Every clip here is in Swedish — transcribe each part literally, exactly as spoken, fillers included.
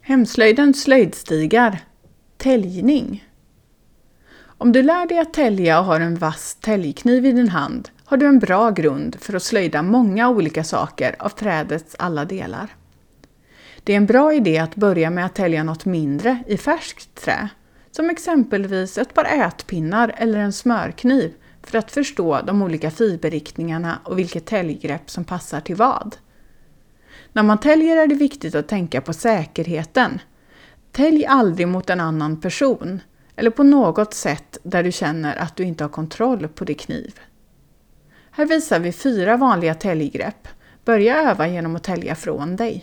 Hemslöjdens slöjdstigar. Täljning. Om du lär dig att tälja och har en vass täljkniv i din hand har du en bra grund för att slöjda många olika saker av trädets alla delar. Det är en bra idé att börja med att tälja något mindre i färskt trä, som exempelvis ett par ätpinnar eller en smörkniv för att förstå de olika fiberriktningarna och vilket täljgrepp som passar till vad. När man täljer är det viktigt att tänka på säkerheten. Tälj aldrig mot en annan person eller på något sätt där du känner att du inte har kontroll på din kniv. Här visar vi fyra vanliga täljgrepp. Börja öva genom att tälja från dig.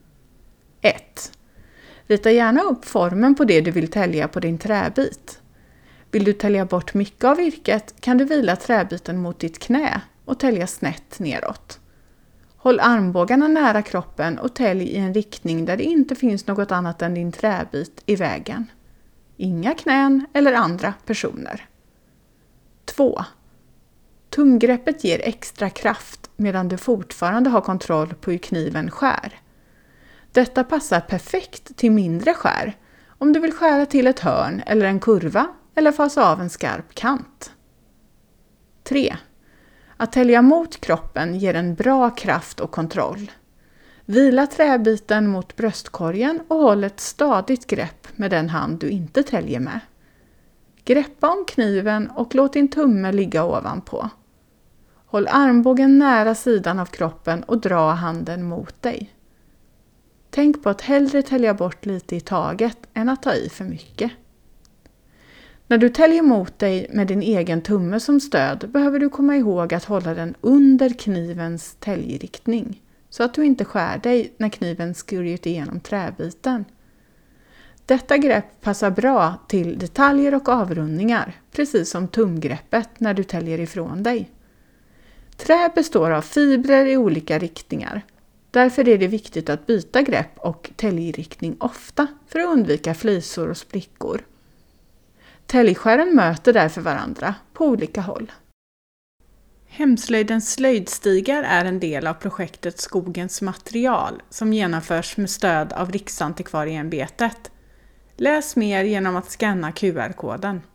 ett. Rita gärna upp formen på det du vill tälja på din träbit. Vill du tälja bort mycket av virket kan du vila träbiten mot ditt knä och tälja snett neråt. Håll armbågarna nära kroppen och tälj i en riktning där det inte finns något annat än din träbit i vägen. Inga knän eller andra personer. två. Tumgreppet ger extra kraft medan du fortfarande har kontroll på hur kniven skär. Detta passar perfekt till mindre skär om du vill skära till ett hörn eller en kurva eller fasa av en skarp kant. tre. Att tälja mot kroppen ger en bra kraft och kontroll. Vila träbiten mot bröstkorgen och håll ett stadigt grepp med den hand du inte täljer med. Greppa om kniven och låt din tumme ligga ovanpå. Håll armbågen nära sidan av kroppen och dra handen mot dig. Tänk på att hellre tälja bort lite i taget än att ta i för mycket. När du täljer mot dig med din egen tumme som stöd behöver du komma ihåg att hålla den under knivens täljriktning så att du inte skär dig när kniven skurit igenom träbiten. Detta grepp passar bra till detaljer och avrundningar, precis som tumgreppet när du täljer ifrån dig. Trä består av fibrer i olika riktningar. Därför är det viktigt att byta grepp och täljriktning ofta för att undvika flisor och sprickor. Täljskären möter därför varandra på olika håll. Hemslöjdens slöjdstigar är en del av projektet Skogens material som genomförs med stöd av Riksantikvarieämbetet. Läs mer genom att scanna Q R-koden.